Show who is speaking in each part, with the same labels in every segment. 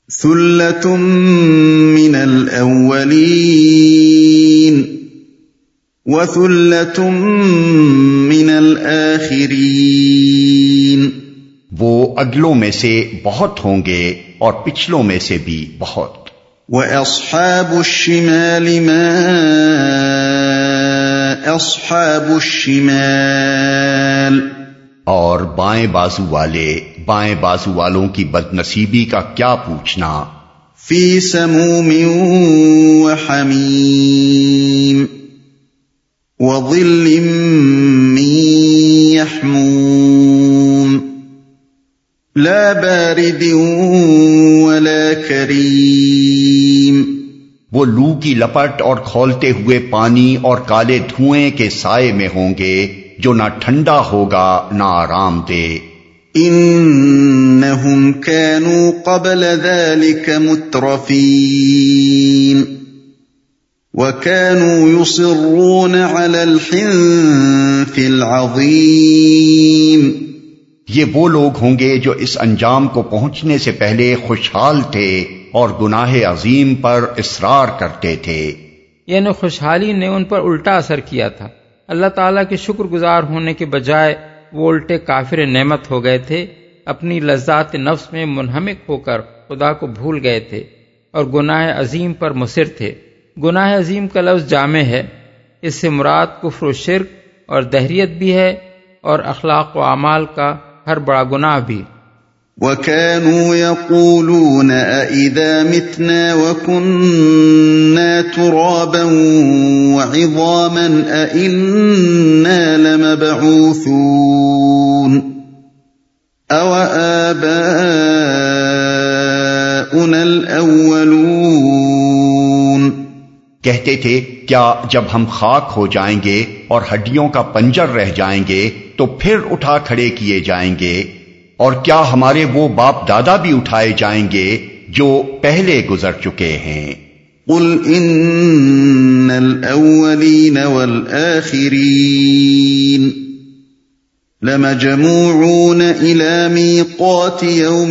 Speaker 1: ثلة من الأولين وثلة من الآخرين،
Speaker 2: وہ اگلوں میں سے بہت ہوں گے اور پچھلوں میں سے بھی بہت۔
Speaker 1: وَأَصْحَابُ الشِّمَالِ مَا أَصْحَابُ الشِّمَالِ،
Speaker 2: اور بائیں بازو والوں کی بدنصیبی کا کیا پوچھنا۔
Speaker 1: فِي سَمُومٍ وَحَمِيمٍ وَظِلٍّ مِّن يَحْمُومٍ لَا بَارِدٍ وَلَا كَرِيمٍ،
Speaker 2: وہ لو کی لپٹ اور کھولتے ہوئے پانی اور کالے دھوئیں کے سائے میں ہوں گے جو نہ ٹھنڈا ہوگا نہ آرام دے۔
Speaker 1: انہم كانوا قبل ذلك مترفین وكانوا يصرون على الحنث العظیم،
Speaker 2: یہ وہ لوگ ہوں گے جو اس انجام کو پہنچنے سے پہلے خوشحال تھے اور گناہ عظیم پر اصرار کرتے تھے۔
Speaker 3: یعنی خوشحالی نے ان پر الٹا اثر کیا تھا، اللہ تعالیٰ کے شکر گزار ہونے کے بجائے وہ الٹے کافر نعمت ہو گئے تھے، اپنی لذات نفس میں منہمک ہو کر خدا کو بھول گئے تھے اور گناہ عظیم پر مصر تھے۔ گناہ عظیم کا لفظ جامع ہے، اس سے مراد کفر و شرک اور دہریت بھی ہے اور اخلاق و اعمال کا ہر بڑا گناہ بھی۔
Speaker 1: وَكَانُوا يَقُولُونَ أَإِذَا مِتْنَا وَكُنَّا تُرَابًا وَعِظَامًا أَإِنَّا لَمَبْعُوثُونَ أَوَآبَاؤُنَا الْأَوَّلُونَ،
Speaker 2: کہتے تھے کیا جب ہم خاک ہو جائیں گے اور ہڈیوں کا پنجر رہ جائیں گے تو پھر اٹھا کھڑے کیے جائیں گے، اور کیا ہمارے وہ باپ دادا بھی اٹھائے جائیں گے جو پہلے گزر چکے ہیں۔
Speaker 1: قل ان الاولین والآخرین لمجموعون الى میقات یوم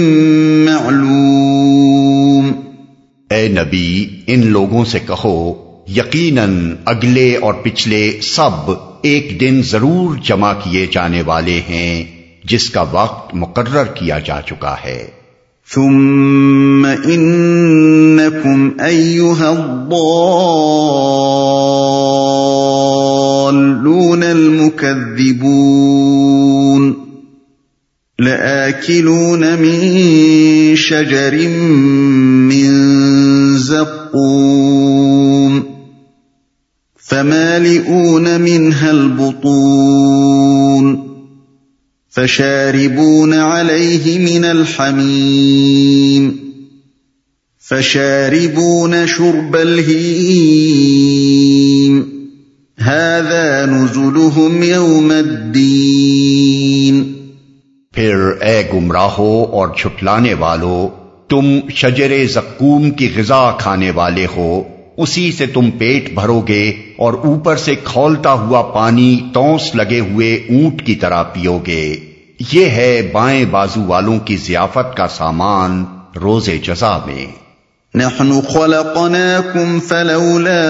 Speaker 1: معلوم،
Speaker 2: اے نبی ان لوگوں سے کہو یقیناً اگلے اور پچھلے سب ایک دن ضرور جمع کیے جانے والے ہیں جس کا وقت مقرر کیا جا چکا ہے۔
Speaker 1: ثم انکم ایھا الضالون المکذبون لآکلون من شجر من زقوم فمالئون منها البطون فشاربون عليه من الحميم فشاربون شرب الهيم هذا نزلهم يوم الدين۔
Speaker 2: پھر اے گمراہو اور جھٹلانے والو، تم شجر زقوم کی غذا کھانے والے ہو، اسی سے تم پیٹ بھرو گے اور اوپر سے کھولتا ہوا پانی تونس لگے ہوئے اونٹ کی طرح پیو گے۔ یہ ہے بائیں بازو والوں کی ضیافت کا سامان روز جزا میں۔
Speaker 1: نحن خلقناکم فلولا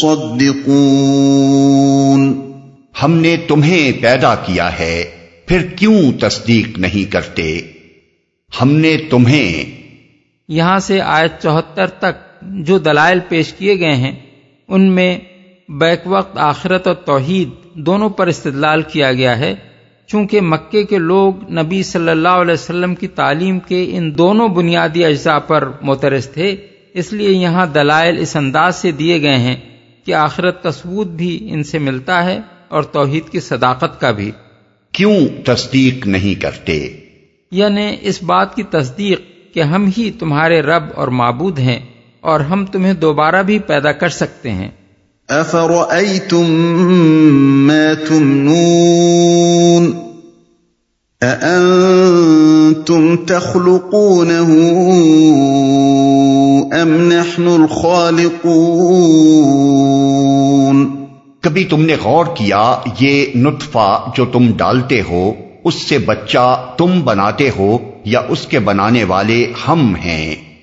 Speaker 1: تصدقون،
Speaker 2: ہم نے تمہیں پیدا کیا ہے پھر کیوں تصدیق نہیں کرتے؟ ہم نے تمہیں،
Speaker 3: یہاں سے آیت 74 تک جو دلائل پیش کیے گئے ہیں ان میں بیک وقت آخرت اور توحید دونوں پر استدلال کیا گیا ہے۔ چونکہ مکے کے لوگ نبی صلی اللہ علیہ وسلم کی تعلیم کے ان دونوں بنیادی اجزاء پر معترض تھے، اس لیے یہاں دلائل اس انداز سے دیے گئے ہیں کہ آخرت کا ثبوت بھی ان سے ملتا ہے اور توحید کی صداقت کا بھی۔
Speaker 2: کیوں تصدیق نہیں کرتے؟
Speaker 3: یعنی اس بات کی تصدیق کہ ہم ہی تمہارے رب اور معبود ہیں اور ہم تمہیں دوبارہ بھی پیدا کر سکتے ہیں۔
Speaker 1: افرأیتم ما تمنون اانتم تخلقونه ام نحن الخالقون،
Speaker 2: کبھی تم نے غور کیا یہ نطفہ جو تم ڈالتے ہو اس سے بچہ تم بناتے ہو یا اس کے بنانے والے ہم ہیں؟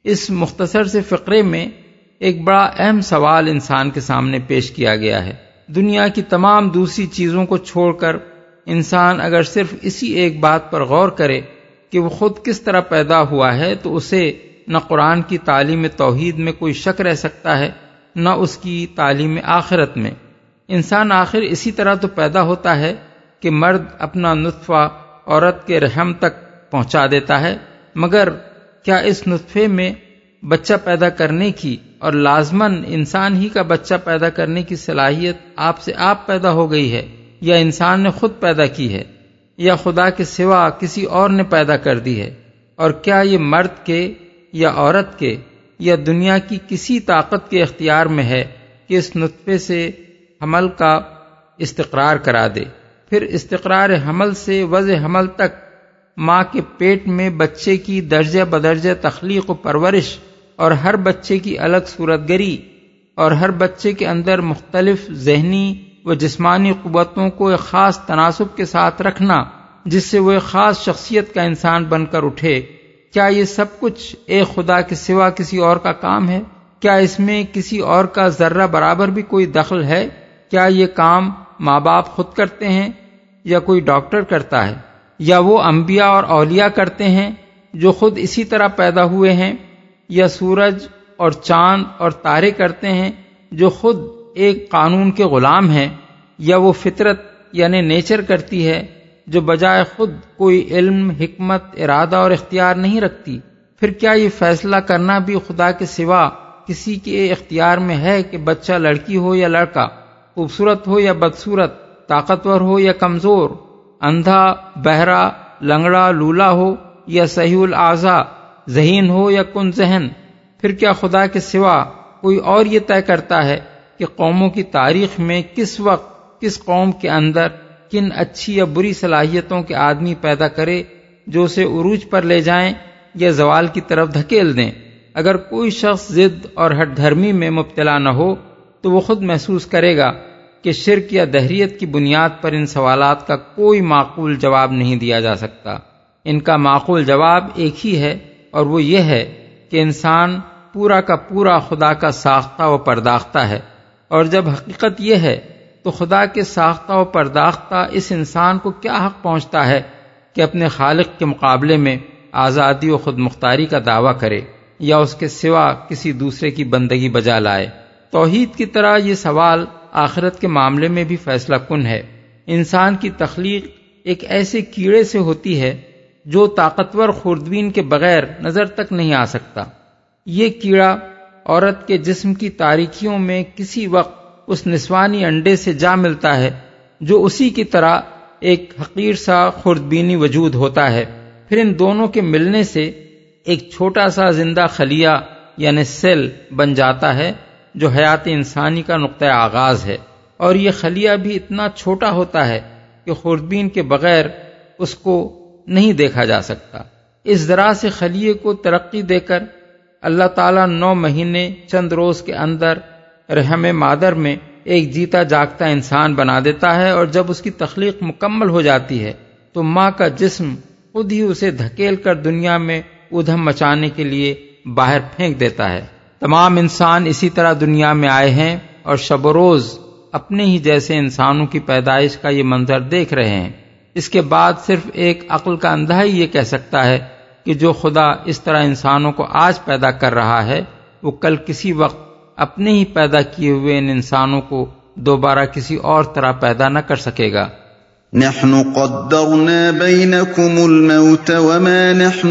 Speaker 3: اس مختصر سے فقرے میں ایک بڑا اہم سوال انسان کے سامنے پیش کیا گیا ہے۔ دنیا کی تمام دوسری چیزوں کو چھوڑ کر انسان اگر صرف اسی ایک بات پر غور کرے کہ وہ خود کس طرح پیدا ہوا ہے تو اسے نہ قرآن کی تعلیم توحید میں کوئی شک رہ سکتا ہے، نہ اس کی تعلیم آخرت میں۔ انسان آخر اسی طرح تو پیدا ہوتا ہے کہ مرد اپنا نطفہ عورت کے رحم تک پہنچا دیتا ہے، مگر کیا اس نطفے میں بچہ پیدا کرنے کی اور لازماً انسان ہی کا بچہ پیدا کرنے کی صلاحیت آپ سے آپ پیدا ہو گئی ہے، یا انسان نے خود پیدا کی ہے، یا خدا کے سوا کسی اور نے پیدا کر دی ہے؟ اور کیا یہ مرد کے یا عورت کے یا دنیا کی کسی طاقت کے اختیار میں ہے کہ اس نطفے سے حمل کا استقرار کرا دے، پھر استقرار حمل سے وضع حمل تک ماں کے پیٹ میں بچے کی درجہ بدرجہ تخلیق و پرورش، اور ہر بچے کی الگ صورت گری، اور ہر بچے کے اندر مختلف ذہنی و جسمانی قوتوں کو ایک خاص تناسب کے ساتھ رکھنا جس سے وہ ایک خاص شخصیت کا انسان بن کر اٹھے؟ کیا یہ سب کچھ ایک خدا کے سوا کسی اور کا کام ہے؟ کیا اس میں کسی اور کا ذرہ برابر بھی کوئی دخل ہے؟ کیا یہ کام ماں باپ خود کرتے ہیں یا کوئی ڈاکٹر کرتا ہے، یا وہ انبیاء اور اولیاء کرتے ہیں جو خود اسی طرح پیدا ہوئے ہیں، یا سورج اور چاند اور تارے کرتے ہیں جو خود ایک قانون کے غلام ہیں، یا وہ فطرت یعنی نیچر کرتی ہے جو بجائے خود کوئی علم، حکمت، ارادہ اور اختیار نہیں رکھتی؟ پھر کیا یہ فیصلہ کرنا بھی خدا کے سوا کسی کے اختیار میں ہے کہ بچہ لڑکی ہو یا لڑکا، خوبصورت ہو یا بدصورت، طاقتور ہو یا کمزور، اندھا، بہرا، لنگڑا، لولا ہو یا صحیح الاعضاء، ذہین ہو یا کن ذہن؟ پھر کیا خدا کے سوا کوئی اور یہ طے کرتا ہے کہ قوموں کی تاریخ میں کس وقت کس قوم کے اندر کن اچھی یا بری صلاحیتوں کے آدمی پیدا کرے جو اسے عروج پر لے جائیں یا زوال کی طرف دھکیل دیں؟ اگر کوئی شخص ضد اور ہٹ دھرمی میں مبتلا نہ ہو تو وہ خود محسوس کرے گا کہ شرک یا دہریت کی بنیاد پر ان سوالات کا کوئی معقول جواب نہیں دیا جا سکتا۔ ان کا معقول جواب ایک ہی ہے، اور وہ یہ ہے کہ انسان پورا کا پورا خدا کا ساختہ و پرداختہ ہے، اور جب حقیقت یہ ہے تو خدا کے ساختہ و پرداختہ اس انسان کو کیا حق پہنچتا ہے کہ اپنے خالق کے مقابلے میں آزادی و خود مختاری کا دعویٰ کرے یا اس کے سوا کسی دوسرے کی بندگی بجا لائے؟ توحید کی طرح یہ سوال آخرت کے معاملے میں بھی فیصلہ کن ہے۔ انسان کی تخلیق ایک ایسے کیڑے سے ہوتی ہے جو طاقتور خوردبین کے بغیر نظر تک نہیں آ سکتا۔ یہ کیڑا عورت کے جسم کی تاریکیوں میں کسی وقت اس نسوانی انڈے سے جا ملتا ہے جو اسی کی طرح ایک حقیر سا خوردبینی وجود ہوتا ہے، پھر ان دونوں کے ملنے سے ایک چھوٹا سا زندہ خلیہ یعنی سیل بن جاتا ہے جو حیات انسانی کا نقطہ آغاز ہے، اور یہ خلیہ بھی اتنا چھوٹا ہوتا ہے کہ خوردبین کے بغیر اس کو نہیں دیکھا جا سکتا۔ اس ذرا سے خلیے کو ترقی دے کر اللہ تعالیٰ 9 مہینے چند روز کے اندر رحم مادر میں ایک جیتا جاگتا انسان بنا دیتا ہے، اور جب اس کی تخلیق مکمل ہو جاتی ہے تو ماں کا جسم خود ہی اسے دھکیل کر دنیا میں ادھم مچانے کے لیے باہر پھینک دیتا ہے۔ تمام انسان اسی طرح دنیا میں آئے ہیں اور شب و روز اپنے ہی جیسے انسانوں کی پیدائش کا یہ منظر دیکھ رہے ہیں۔ اس کے بعد صرف ایک عقل کا اندھا ہی یہ کہہ سکتا ہے کہ جو خدا اس طرح انسانوں کو آج پیدا کر رہا ہے وہ کل کسی وقت اپنے ہی پیدا کیے ہوئے ان انسانوں کو دوبارہ کسی اور طرح پیدا نہ کر سکے گا۔
Speaker 1: نحن قدرنا بينكم الموت وما نحن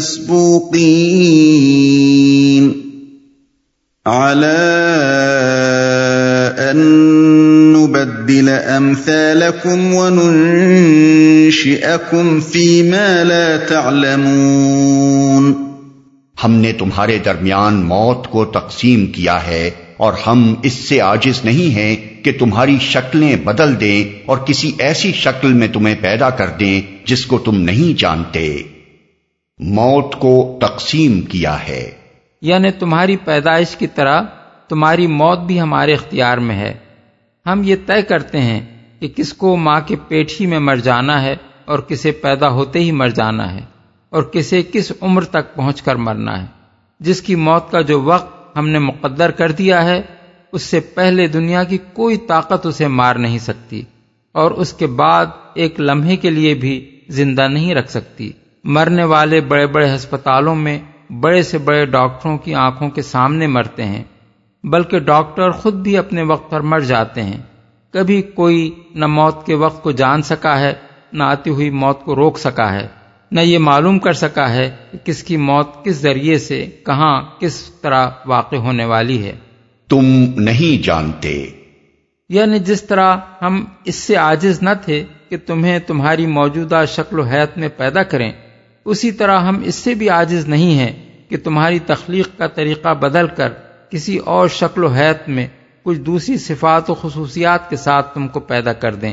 Speaker 1: بمسبوقين على أن نبدل أمثالكم وننشئكم فيما لا تعلمون۔
Speaker 2: ہم نے تمہارے درمیان موت کو تقسیم کیا ہے اور ہم اس سے عاجز نہیں ہیں کہ تمہاری شکلیں بدل دیں اور کسی ایسی شکل میں تمہیں پیدا کر دیں جس کو تم نہیں جانتے۔ موت کو تقسیم کیا ہے
Speaker 3: یعنی تمہاری پیدائش کی طرح تمہاری موت بھی ہمارے اختیار میں ہے۔ ہم یہ طے کرتے ہیں کہ کس کو ماں کے پیٹ ہی میں مر جانا ہے اور کسے پیدا ہوتے ہی مر جانا ہے، اور کسے کس عمر تک پہنچ کر مرنا ہے۔ جس کی موت کا جو وقت ہم نے مقدر کر دیا ہے اس سے پہلے دنیا کی کوئی طاقت اسے مار نہیں سکتی اور اس کے بعد ایک لمحے کے لیے بھی زندہ نہیں رکھ سکتی۔ مرنے والے بڑے بڑے ہسپتالوں میں بڑے سے بڑے ڈاکٹروں کی آنکھوں کے سامنے مرتے ہیں، بلکہ ڈاکٹر خود بھی اپنے وقت پر مر جاتے ہیں۔ کبھی کوئی نہ موت کے وقت کو جان سکا ہے، نہ آتی ہوئی موت کو روک سکا ہے، نہ یہ معلوم کر سکا ہے کہ کس کی موت کس ذریعے سے کہاں کس طرح واقع ہونے والی ہے۔
Speaker 2: تم نہیں جانتے،
Speaker 3: یعنی جس طرح ہم اس سے عاجز نہ تھے کہ تمہیں تمہاری موجودہ شکل و حیت میں پیدا کریں، اسی طرح ہم اس سے بھی عاجز نہیں ہیں کہ تمہاری تخلیق کا طریقہ بدل کر کسی اور شکل و حیت میں کچھ دوسری صفات و خصوصیات کے ساتھ تم کو پیدا کر دیں۔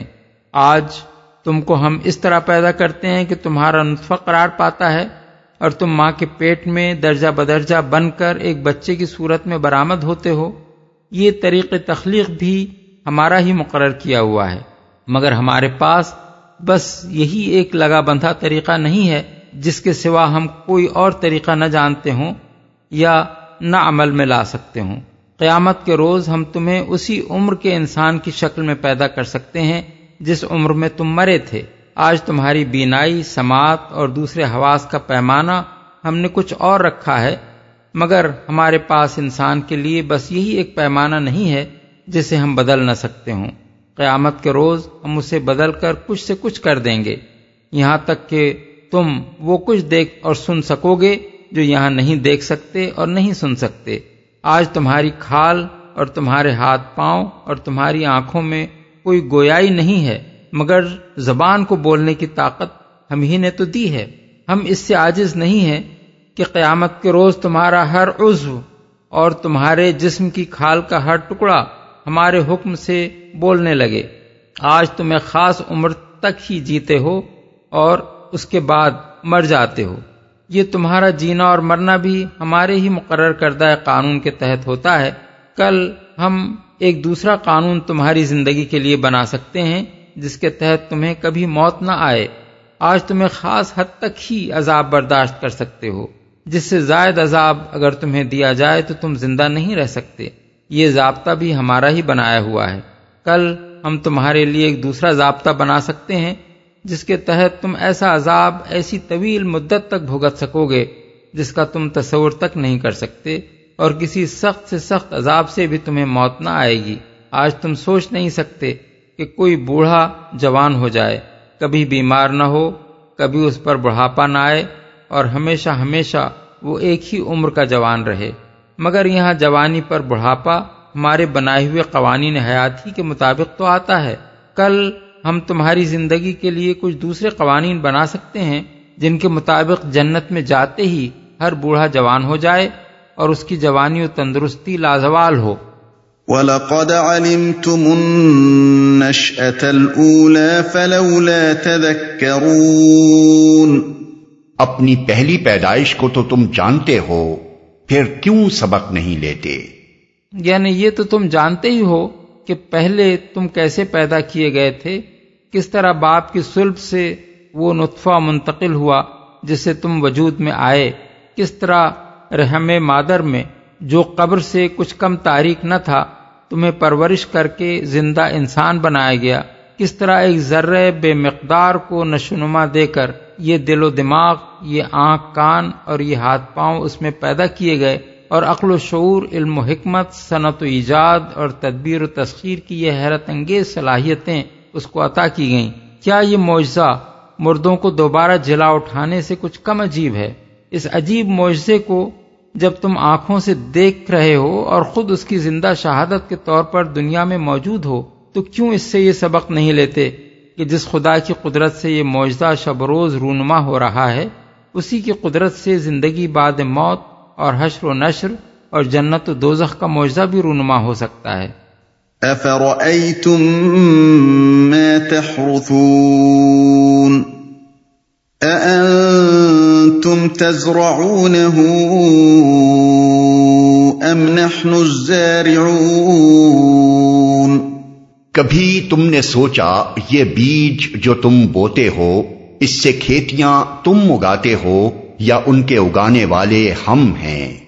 Speaker 3: آج تم کو ہم اس طرح پیدا کرتے ہیں کہ تمہارا نطفہ قرار پاتا ہے اور تم ماں کے پیٹ میں درجہ بدرجہ بن کر ایک بچے کی صورت میں برآمد ہوتے ہو۔ یہ طریق تخلیق بھی ہمارا ہی مقرر کیا ہوا ہے، مگر ہمارے پاس بس یہی ایک لگا بندھا طریقہ نہیں ہے جس کے سوا ہم کوئی اور طریقہ نہ جانتے ہوں یا نہ عمل میں لا سکتے ہوں۔ قیامت کے روز ہم تمہیں اسی عمر کے انسان کی شکل میں پیدا کر سکتے ہیں جس عمر میں تم مرے تھے۔ آج تمہاری بینائی، سماعت اور دوسرے حواس کا پیمانہ ہم نے کچھ اور رکھا ہے، مگر ہمارے پاس انسان کے لیے بس یہی ایک پیمانہ نہیں ہے جسے ہم بدل نہ سکتے ہوں۔ قیامت کے روز ہم اسے بدل کر کچھ سے کچھ کر دیں گے، یہاں تک کہ تم وہ کچھ دیکھ اور سن سکو گے جو یہاں نہیں دیکھ سکتے اور نہیں سن سکتے۔ آج تمہاری کھال اور تمہارے ہاتھ پاؤں اور تمہاری آنکھوں میں کوئی گویائی نہیں ہے، مگر زبان کو بولنے کی طاقت ہم ہی نے تو دی ہے۔ ہم اس سے عاجز نہیں ہیں کہ قیامت کے روز تمہارا ہر عضو اور تمہارے جسم کی کھال کا ہر ٹکڑا ہمارے حکم سے بولنے لگے۔ آج تم ایک خاص عمر تک ہی جیتے ہو اور اس کے بعد مر جاتے ہو۔ یہ تمہارا جینا اور مرنا بھی ہمارے ہی مقرر کردہ قانون کے تحت ہوتا ہے۔ کل ہم ایک دوسرا قانون تمہاری زندگی کے لیے بنا سکتے ہیں جس کے تحت تمہیں کبھی موت نہ آئے۔ آج تم ایک خاص حد تک ہی عذاب برداشت کر سکتے ہو، جس سے زائد عذاب اگر تمہیں دیا جائے تو تم زندہ نہیں رہ سکتے۔ یہ ضابطہ بھی ہمارا ہی بنایا ہوا ہے۔ کل ہم تمہارے لیے ایک دوسرا ضابطہ بنا سکتے ہیں جس کے تحت تم ایسا عذاب ایسی طویل مدت تک بھگت سکو گے جس کا تم تصور تک نہیں کر سکتے، اور کسی سخت سے سخت عذاب سے بھی تمہیں موت نہ آئے گی۔ آج تم سوچ نہیں سکتے کہ کوئی بوڑھا جوان ہو جائے، کبھی بیمار نہ ہو، کبھی اس پر بڑھاپا نہ آئے اور ہمیشہ ہمیشہ وہ ایک ہی عمر کا جوان رہے، مگر یہاں جوانی پر بڑھاپا ہمارے بنائے ہوئے قوانین حیات ہی کے مطابق تو آتا ہے۔ کل ہم تمہاری زندگی کے لیے کچھ دوسرے قوانین بنا سکتے ہیں جن کے مطابق جنت میں جاتے ہی ہر بوڑھا جوان ہو جائے اور اس کی جوانی و تندرستی لازوال ہو۔
Speaker 1: وَلَقَدْ عَلِمْتُمُ النَّشْأَةَ الْأُولَى فَلَوْلَا تَذَكَّرُونَ۔
Speaker 2: اپنی پہلی پیدائش کو تو تم جانتے ہو، پھر کیوں سبق نہیں لیتے؟
Speaker 3: یعنی یہ تو تم جانتے ہی ہو کہ پہلے تم کیسے پیدا کیے گئے تھے، کس طرح باپ کی صلب سے وہ نطفہ منتقل ہوا جس سے تم وجود میں آئے، کس طرح رحم مادر میں جو قبر سے کچھ کم تاریک نہ تھا تمہیں پرورش کر کے زندہ انسان بنایا گیا، کس طرح ایک ذرے بے مقدار کو نشوونما دے کر یہ دل و دماغ، یہ آنکھ کان اور یہ ہاتھ پاؤں اس میں پیدا کیے گئے، اور عقل و شعور، علم و حکمت، صنعت و ایجاد اور تدبیر و تسخیر کی یہ حیرت انگیز صلاحیتیں اس کو عطا کی گئیں۔ کیا یہ معجزہ مردوں کو دوبارہ جلا اٹھانے سے کچھ کم عجیب ہے؟ اس عجیب معجزے کو جب تم آنکھوں سے دیکھ رہے ہو اور خود اس کی زندہ شہادت کے طور پر دنیا میں موجود ہو تو کیوں اس سے یہ سبق نہیں لیتے کہ جس خدا کی قدرت سے یہ معجزہ شب روز رونما ہو رہا ہے، اسی کی قدرت سے زندگی بعد موت اور حشر و نشر اور جنت و دوزخ کا معجزہ بھی رونما ہو سکتا ہے۔
Speaker 1: أَفَرَأَيْتُم مَّا تَحْرُثُونَ أَأَنتُمْ تَزْرَعُونَهُ أَمْ نَحْنُ الزَّارِعُونَ؟
Speaker 2: کبھی تم نے سوچا یہ بیج جو تم بوتے ہو، اس سے کھیتیاں تم اگاتے ہو یا ان کے اگانے والے ہم ہیں؟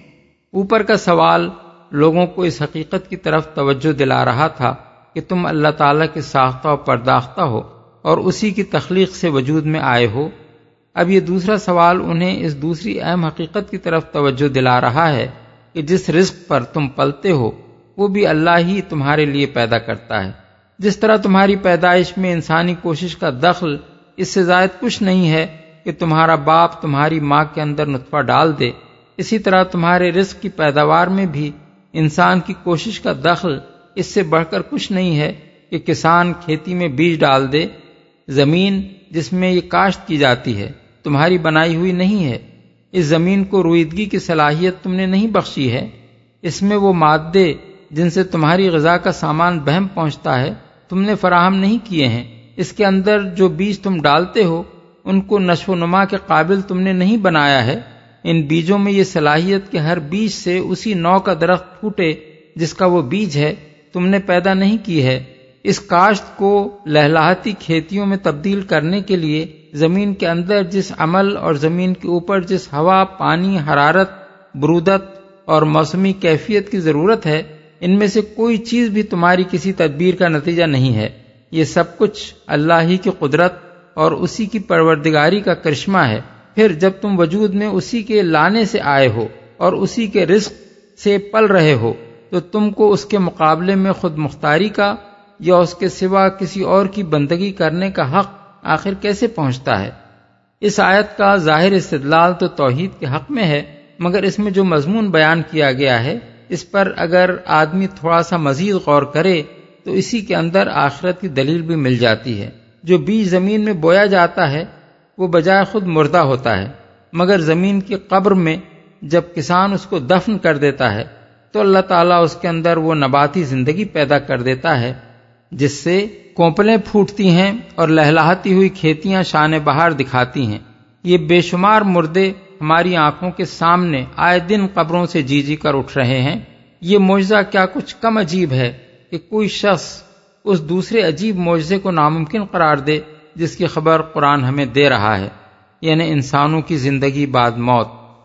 Speaker 3: اوپر کا سوال لوگوں کو اس حقیقت کی طرف توجہ دلا رہا تھا کہ تم اللہ تعالیٰ کے ساختہ و پرداختہ ہو اور اسی کی تخلیق سے وجود میں آئے ہو۔ اب یہ دوسرا سوال انہیں اس دوسری اہم حقیقت کی طرف توجہ دلا رہا ہے کہ جس رزق پر تم پلتے ہو وہ بھی اللہ ہی تمہارے لیے پیدا کرتا ہے۔ جس طرح تمہاری پیدائش میں انسانی کوشش کا دخل اس سے زائد کچھ نہیں ہے کہ تمہارا باپ تمہاری ماں کے اندر نطفہ ڈال دے، اسی طرح تمہارے رزق کی پیداوار میں بھی انسان کی کوشش کا دخل اس سے بڑھ کر کچھ نہیں ہے کہ کسان کھیتی میں بیج ڈال دے۔ زمین جس میں یہ کاشت کی جاتی ہے تمہاری بنائی ہوئی نہیں ہے، اس زمین کو رویدگی کی صلاحیت تم نے نہیں بخشی ہے، اس میں وہ مادے جن سے تمہاری غذا کا سامان بہم پہنچتا ہے تم نے فراہم نہیں کیے ہیں، اس کے اندر جو بیج تم ڈالتے ہو ان کو نشو و نما کے قابل تم نے نہیں بنایا ہے، ان بیجوں میں یہ صلاحیت کہ ہر بیج سے اسی نوع کا درخت پھوٹے جس کا وہ بیج ہے تم نے پیدا نہیں کی ہے۔ اس کاشت کو لہلاتی کھیتیوں میں تبدیل کرنے کے لیے زمین کے اندر جس عمل اور زمین کے اوپر جس ہوا، پانی، حرارت، برودت اور موسمی کیفیت کی ضرورت ہے، ان میں سے کوئی چیز بھی تمہاری کسی تدبیر کا نتیجہ نہیں ہے۔ یہ سب کچھ اللہ ہی کی قدرت اور اسی کی پروردگاری کا کرشمہ ہے۔ پھر جب تم وجود میں اسی کے لانے سے آئے ہو اور اسی کے رزق سے پل رہے ہو تو تم کو اس کے مقابلے میں خود مختاری کا یا اس کے سوا کسی اور کی بندگی کرنے کا حق آخر کیسے پہنچتا ہے؟ اس آیت کا ظاہر استدلال تو توحید کے حق میں ہے، مگر اس میں جو مضمون بیان کیا گیا ہے اس پر اگر آدمی تھوڑا سا مزید غور کرے تو اسی کے اندر آخرت کی دلیل بھی مل جاتی ہے۔ جو بیج زمین میں بویا جاتا ہے وہ بجائے خود مردہ ہوتا ہے، مگر زمین کی قبر میں جب کسان اس کو دفن کر دیتا ہے تو اللہ تعالیٰ اس کے اندر وہ نباتی زندگی پیدا کر دیتا ہے جس سے کونپلیں پھوٹتی ہیں اور لہلاتی ہوئی کھیتیاں شان بہار دکھاتی ہیں۔ یہ بے شمار مردے ہماری آنکھوں کے سامنے آئے دن قبروں سے جی جی کر اٹھ رہے ہیں۔ یہ معجزہ کیا کچھ کم عجیب ہے کہ کوئی شخص اس دوسرے عجیب معجزے کو ناممکن قرار دے جس کی خبر قرآن ہمیں دے رہا ہے، یعنی انسانوں کی زندگی بعد موت۔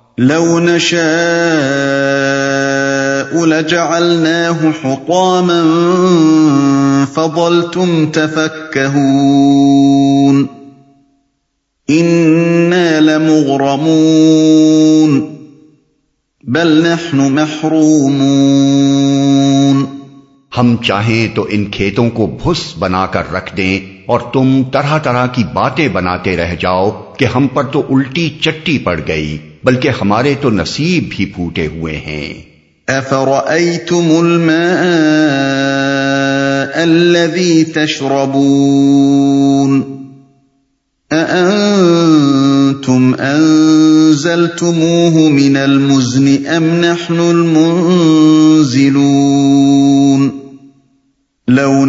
Speaker 1: لو نشاء لجعلناه حطاما فظلتم تفكهون إنا لمغرمون بل نحن محرومون۔
Speaker 2: ہم چاہیں تو ان کھیتوں کو بھس بنا کر رکھ دیں اور تم طرح طرح کی باتیں بناتے رہ جاؤ کہ ہم پر تو الٹی چٹی پڑ گئی، بلکہ ہمارے تو نصیب بھی پھوٹے ہوئے ہیں۔
Speaker 1: أفرأيتم الماء الذي تشربون أأنتم أنزلتموه من المزن أم نحن المنزلون لو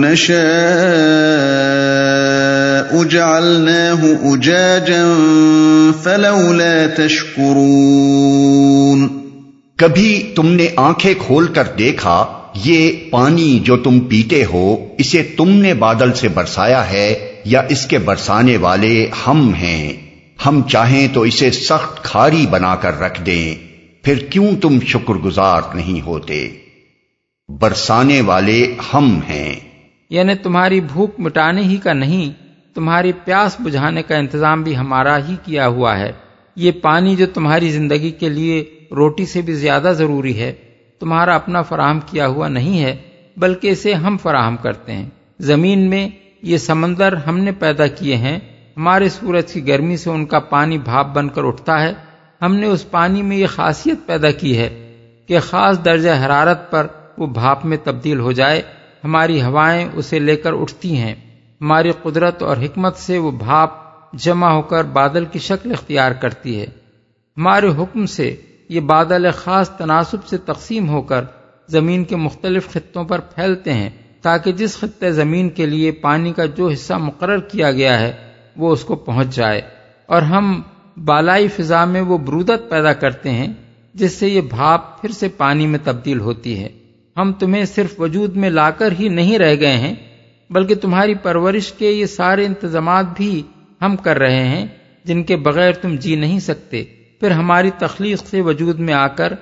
Speaker 1: نشاء جعلناه أجاجا فلولا تشكرون۔
Speaker 2: کبھی تم نے آنکھیں کھول کر دیکھا یہ پانی جو تم پیتے ہو اسے تم نے بادل سے برسایا ہے یا اس کے برسانے والے ہم ہیں؟ ہم چاہیں تو اسے سخت کھاری بنا کر رکھ دیں، پھر کیوں تم شکر گزار نہیں ہوتے؟ برسانے والے ہم ہیں،
Speaker 3: یعنی تمہاری بھوک مٹانے ہی کا نہیں، تمہاری پیاس بجھانے کا انتظام بھی ہمارا ہی کیا ہوا ہے۔ یہ پانی جو تمہاری زندگی کے لیے روٹی سے بھی زیادہ ضروری ہے تمہارا اپنا فراہم کیا ہوا نہیں ہے، بلکہ اسے ہم فراہم کرتے ہیں۔ زمین میں یہ سمندر ہم نے پیدا کیے ہیں، ہمارے سورج کی گرمی سے ان کا پانی بھاپ بن کر اٹھتا ہے۔ ہم نے اس پانی میں یہ خاصیت پیدا کی ہے کہ خاص درجہ حرارت پر وہ بھاپ میں تبدیل ہو جائے، ہماری ہوائیں اسے لے کر اٹھتی ہیں، ہماری قدرت اور حکمت سے وہ بھاپ جمع ہو کر بادل کی شکل اختیار کرتی ہے۔ ہمارے حکم سے یہ بادل خاص تناسب سے تقسیم ہو کر زمین کے مختلف خطوں پر پھیلتے ہیں تاکہ جس خطے زمین کے لیے پانی کا جو حصہ مقرر کیا گیا ہے وہ اس کو پہنچ جائے، اور ہم بالائی فضا میں وہ برودت پیدا کرتے ہیں جس سے یہ بھاپ پھر سے پانی میں تبدیل ہوتی ہے۔ ہم تمہیں صرف وجود میں لا کر ہی نہیں رہ گئے ہیں بلکہ تمہاری پرورش کے یہ سارے انتظامات بھی ہم کر رہے ہیں جن کے بغیر تم جی نہیں سکتے۔ پھر ہماری تخلیق سے وجود میں آ کر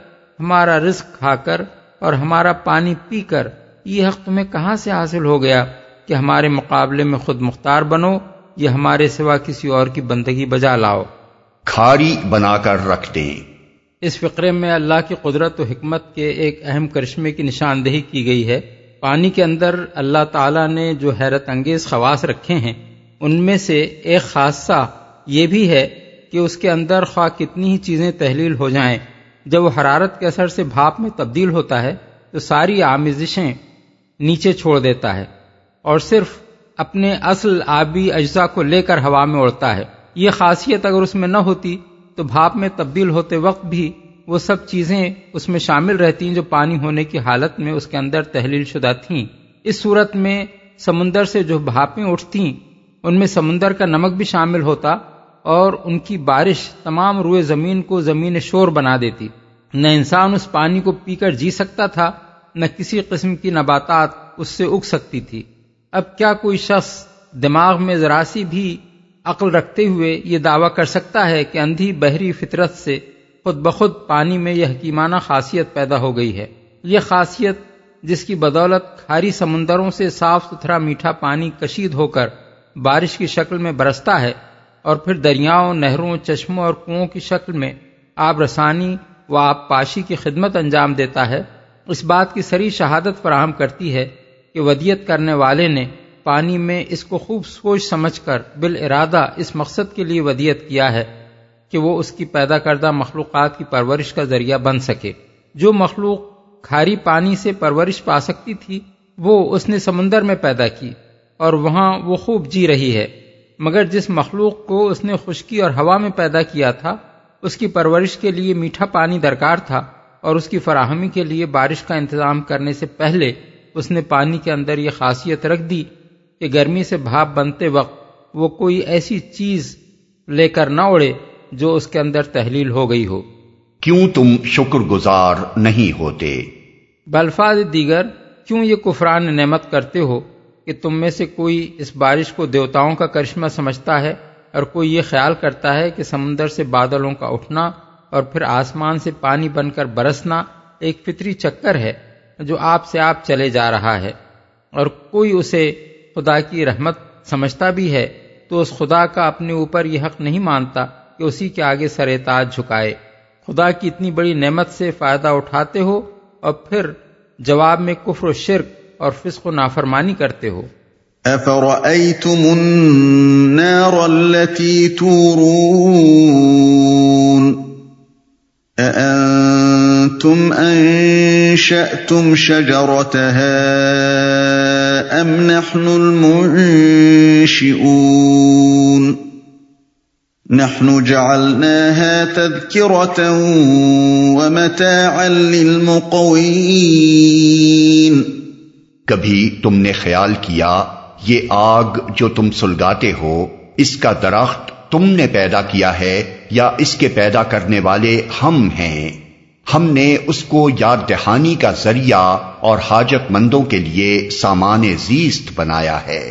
Speaker 3: ہمارا رزق کھا کر اور ہمارا پانی پی کر یہ حق تمہیں کہاں سے حاصل ہو گیا کہ ہمارے مقابلے میں خود مختار بنو یا ہمارے سوا کسی اور کی بندگی بجا لاؤ؟
Speaker 2: کھاری بنا کر رکھ دیں۔
Speaker 3: اس فقرے میں اللہ کی قدرت و حکمت کے ایک اہم کرشمے کی نشاندہی کی گئی ہے۔ پانی کے اندر اللہ تعالیٰ نے جو حیرت انگیز خواص رکھے ہیں ان میں سے ایک خاصہ یہ بھی ہے کہ اس کے اندر خواہ کتنی ہی چیزیں تحلیل ہو جائیں، جب وہ حرارت کے اثر سے بھاپ میں تبدیل ہوتا ہے تو ساری آمیزشیں نیچے چھوڑ دیتا ہے اور صرف اپنے اصل آبی اجزاء کو لے کر ہوا میں اڑتا ہے۔ یہ خاصیت اگر اس میں نہ ہوتی تو بھاپ میں تبدیل ہوتے وقت بھی وہ سب چیزیں اس میں شامل رہتی جو پانی ہونے کی حالت میں اس کے اندر تحلیل شدہ تھیں۔ اس صورت میں سمندر سے جو بھاپیں اٹھتیں ان میں سمندر کا نمک بھی شامل ہوتا اور ان کی بارش تمام روئے زمین کو زمین شور بنا دیتی۔ نہ انسان اس پانی کو پی کر جی سکتا تھا، نہ کسی قسم کی نباتات اس سے اگ سکتی تھی۔ اب کیا کوئی شخص دماغ میں ذرا سی بھی عقل رکھتے ہوئے یہ دعویٰ کر سکتا ہے کہ اندھی بحری فطرت سے خود بخود پانی میں یہ حکیمانہ خاصیت پیدا ہو گئی ہے؟ یہ خاصیت جس کی بدولت کھاری سمندروں سے صاف ستھرا میٹھا پانی کشید ہو کر بارش کی شکل میں برستا ہے اور پھر دریاؤں، نہروں، چشموں اور کنووں کی شکل میں آب رسانی و آب پاشی کی خدمت انجام دیتا ہے، اس بات کی صریح شہادت فراہم کرتی ہے کہ ودیت کرنے والے نے پانی میں اس کو خوب سوچ سمجھ کر بالارادہ اس مقصد کے لیے ودیت کیا ہے کہ وہ اس کی پیدا کردہ مخلوقات کی پرورش کا ذریعہ بن سکے۔ جو مخلوق کھاری پانی سے پرورش پا سکتی تھی وہ اس نے سمندر میں پیدا کی اور وہاں وہ خوب جی رہی ہے، مگر جس مخلوق کو اس نے خشکی اور ہوا میں پیدا کیا تھا اس کی پرورش کے لیے میٹھا پانی درکار تھا اور اس کی فراہمی کے لیے بارش کا انتظام کرنے سے پہلے اس نے پانی کے اندر یہ خاصیت رکھ دی کہ گرمی سے بھاپ بنتے وقت وہ کوئی ایسی چیز لے کر نہ اڑے جو اس کے اندر تحلیل ہو گئی ہو۔
Speaker 2: کیوں تم شکر گزار نہیں ہوتے؟
Speaker 3: بالفاظ دیگر کیوں یہ کفران نعمت کرتے ہو کہ تم میں سے کوئی اس بارش کو دیوتاؤں کا کرشمہ سمجھتا ہے اور کوئی یہ خیال کرتا ہے کہ سمندر سے بادلوں کا اٹھنا اور پھر آسمان سے پانی بن کر برسنا ایک فطری چکر ہے جو آپ سے آپ چلے جا رہا ہے، اور کوئی اسے خدا کی رحمت سمجھتا بھی ہے تو اس خدا کا اپنے اوپر یہ حق نہیں مانتا کہ اسی کے آگے سر تاج جھکائے۔ خدا کی اتنی بڑی نعمت سے فائدہ اٹھاتے ہو اور پھر جواب میں کفر و شرک اور فسق و نافرمانی کرتے ہو۔
Speaker 1: أَفَرَأَيْتُمُ النَّارَ الَّتِي تُورُونَ أَأَنْتُمْ أَنشَأْتُمْ شَجَرَتَهَا أَمْ نَحْنُ الْمُنشِئُونَ نَحْنُ جَعَلْنَاهَا تَذْكِرَةً وَمَتَاعًا لِلْمُقْوِينَ۔
Speaker 2: کبھی تم نے خیال کیا یہ آگ جو تم سلگاتے ہو اس کا درخت تم نے پیدا کیا ہے یا اس کے پیدا کرنے والے ہم ہیں؟ ہم نے اس کو یاد دہانی کا ذریعہ اور حاجت مندوں کے لیے سامان زیست بنایا ہے۔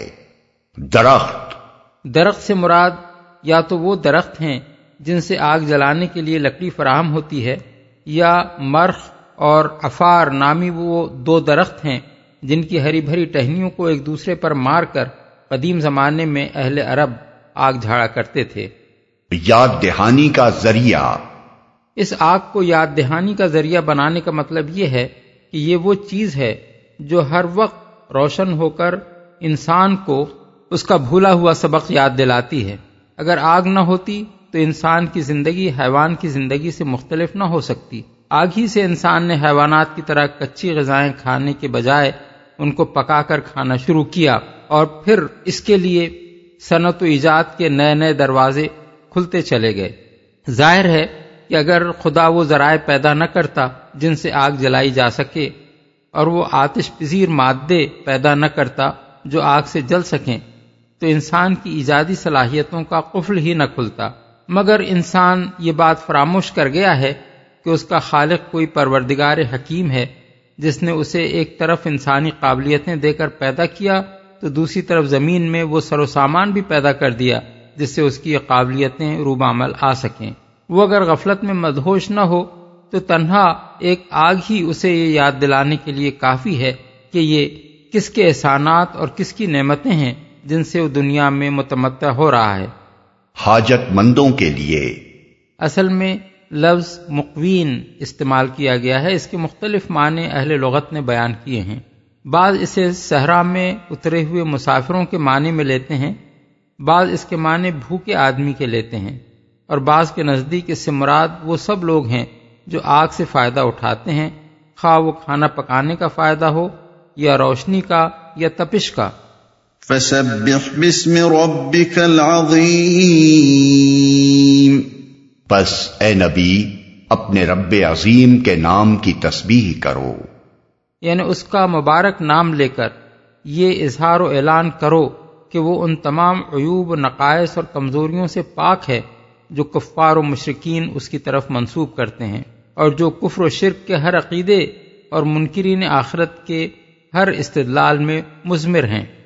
Speaker 3: درخت سے مراد یا تو وہ درخت ہیں جن سے آگ جلانے کے لیے لکڑی فراہم ہوتی ہے، یا مرخ اور عفار نامی وہ دو درخت ہیں جن کی ہری بھری ٹہنیوں کو ایک دوسرے پر مار کر قدیم زمانے میں اہل عرب آگ جھاڑا کرتے تھے۔
Speaker 2: یاد دہانی کا ذریعہ،
Speaker 3: اس آگ کو یاد دہانی کا ذریعہ بنانے کا مطلب یہ ہے کہ یہ وہ چیز ہے جو ہر وقت روشن ہو کر انسان کو اس کا بھولا ہوا سبق یاد دلاتی ہے۔ اگر آگ نہ ہوتی تو انسان کی زندگی حیوان کی زندگی سے مختلف نہ ہو سکتی۔ آگ ہی سے انسان نے حیوانات کی طرح کچی غذائیں کھانے کے بجائے ان کو پکا کر کھانا شروع کیا، اور پھر اس کے لیے صنعت و ایجاد کے نئے نئے دروازے کھلتے چلے گئے۔ ظاہر ہے کہ اگر خدا وہ ذرائع پیدا نہ کرتا جن سے آگ جلائی جا سکے، اور وہ آتش پذیر مادے پیدا نہ کرتا جو آگ سے جل سکیں، تو انسان کی ایجادی صلاحیتوں کا قفل ہی نہ کھلتا۔ مگر انسان یہ بات فراموش کر گیا ہے کہ اس کا خالق کوئی پروردگار حکیم ہے جس نے اسے ایک طرف انسانی قابلیتیں دے کر پیدا کیا تو دوسری طرف زمین میں وہ سر و سامان بھی پیدا کر دیا جس سے اس کی قابلیتیں روب عمل آ سکیں۔ وہ اگر غفلت میں مدہوش نہ ہو تو تنہا ایک آگ ہی اسے یہ یاد دلانے کے لیے کافی ہے کہ یہ کس کے احسانات اور کس کی نعمتیں ہیں جن سے وہ دنیا میں متمتع ہو رہا ہے۔
Speaker 2: حاجت مندوں کے لیے
Speaker 3: اصل میں لفظ مقوین استعمال کیا گیا ہے، اس کے مختلف معنی اہل لغت نے بیان کیے ہیں۔ بعض اسے صحرا میں اترے ہوئے مسافروں کے معنی میں لیتے ہیں، بعض اس کے معنی بھوکے آدمی کے لیتے ہیں، اور بعض کے نزدیک اس سے مراد وہ سب لوگ ہیں جو آگ سے فائدہ اٹھاتے ہیں، خواہ وہ کھانا پکانے کا فائدہ ہو یا روشنی کا یا تپش کا۔
Speaker 1: فسبح باسم ربک العظیم،
Speaker 2: بس اے نبی اپنے رب عظیم کے نام کی تسبیح کرو،
Speaker 3: یعنی اس کا مبارک نام لے کر یہ اظہار و اعلان کرو کہ وہ ان تمام عیوب و نقائص اور کمزوریوں سے پاک ہے جو کفار و مشرکین اس کی طرف منسوب کرتے ہیں، اور جو کفر و شرک کے ہر عقیدے اور منکرین آخرت کے ہر استدلال میں مضمر ہیں۔